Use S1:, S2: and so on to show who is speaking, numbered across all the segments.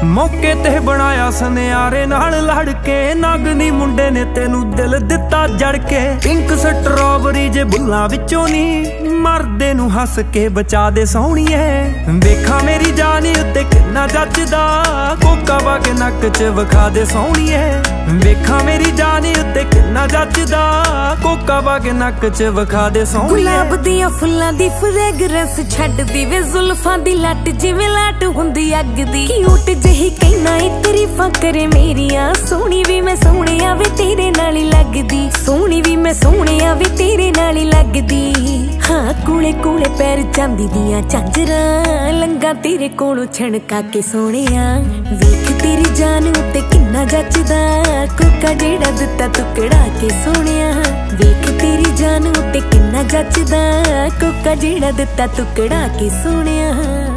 S1: मौके ते बनाया सनियारे नाल लड़ के, नागनी मुंडे ने तेनू दिल दिता जड़ के। पिंक स्ट्रॉबेरी जे बुल्लां विचों नी, मरदे नू हस के बचा दे सोहणीए। वेखा मेरी जानी उत्ते किन्ना जचदा, कोका पा के नक च विखा दे सोहणीए। वेखा मेरी जानी उत्ते किन्ना जचदा, कोका पा के नक च विखा दे सोहणीए।
S2: गुलाब दियां फुल्लां दी फ्रेगरेंस छड्डदी वे, जुल्फां दी लट जिवें लाट हुंदी अग दी। क्यूट जही कहना ए तारीफां करे मेरियां, सोहणी भी मैं सोहणिया वे तेरे नाल ही लगदी। सोहणी भी मैं सोहणिया वे तेरे नाल ही लगदी। हाँ कूले कूले पैर चांदी दियां झांजरां, लंगा तेरे कोलों छणका के सोहणिया। वेख तेरी जान उत्ते किन्ना जचदा, कोका जेड़ा दिता टुकड़ा के सोहणिया। वेख तेरी जान उत्ते किन्ना जचदा, कोका जेड़ा दिता टुकड़ा के सोहणिया।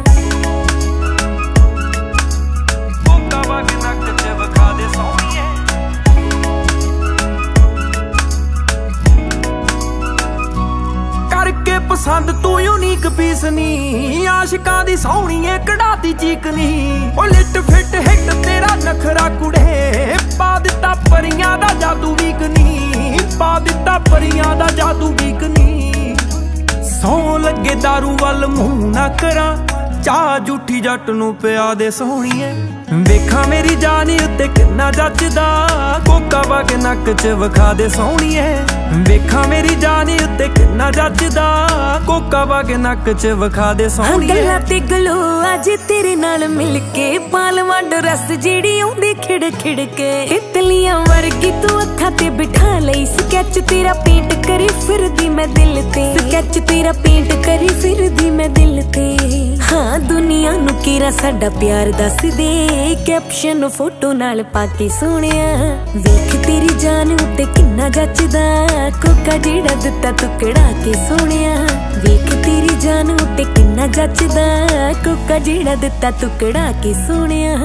S1: करके पसंद तू यूनीक पीस नी, आशिकां दी सोहणीए कढ़ाती चीक नी। ओ लिट फिट हिट तेरा नखरा कुड़े, पा दिता परियां दा जादू वीक नी। पा दिता परियां दा जादू वीक नी। सौ लगे दारू वल मूंह ना करा, चाह झूठी जट नू पिया दे सोहणीए। वेखा मेरी जानी उत्ते किन्ना जचदा, कोका पा के नक च विखा दे सोहणीए। वेखा मेरी जानी उत्ते किन्ना जचदा, कोका पा के नक च विखा दे सोहणीए।
S2: गल्लां ते गलो अज तेरे नाल मिल के, पालवां ड्रेस जेड़ी आउंदी खिड़ खिड़ के। तितलियां वर्गी तू अखां ते बिठा लई, स्कैच तेरा पेंट करी फिरदी मैं दिल ते। स्कैच तेरा पेंट करी फिरदी मैं दिल ते। हाँ दुनिया नू केरा साडा प्यार दस दे, कैप्शन फोटो नाल पाके सोहणिया। वेख तेरी जान उत्ते किन्ना जचदा, कोका जेड़ा दिता टुकड़ा के सोहणिया। वेख तेरी जान उत्ते किन्ना जचदा, कोका जेड़ा दिता टुकड़ा के सोहणिया।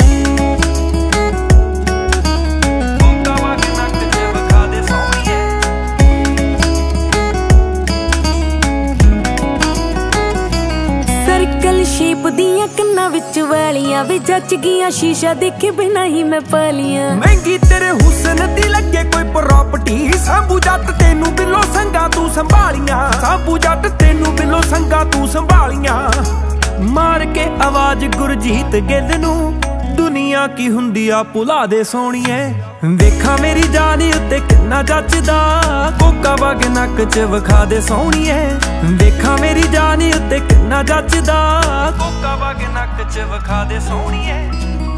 S2: सर्कल शेप दियां कन्नां विच वालियां, वे जच गियां शीशा देखे बिना ही मैं पालियां।
S1: महंगी तेरे हुस्न दी लगे कोई प्रॉपर्टी, सांभू जट तेनू बिलो संगा तू संभालियां। सांभू जट तेनू बिलो संगा तू संभालियां। मार के आवाज गुरजीत गिल नू, दुनिया की हुंदी आ भुला दे सोहणीए। वेखा मेरी जानी उत्ते किन्ना जचदा, कोका पा के नक च विखा दे सोहणीए। वेखा मेरी जानी उत्ते किन्ना जचदा, कोका पा के नक च विखा दे सोहणीए।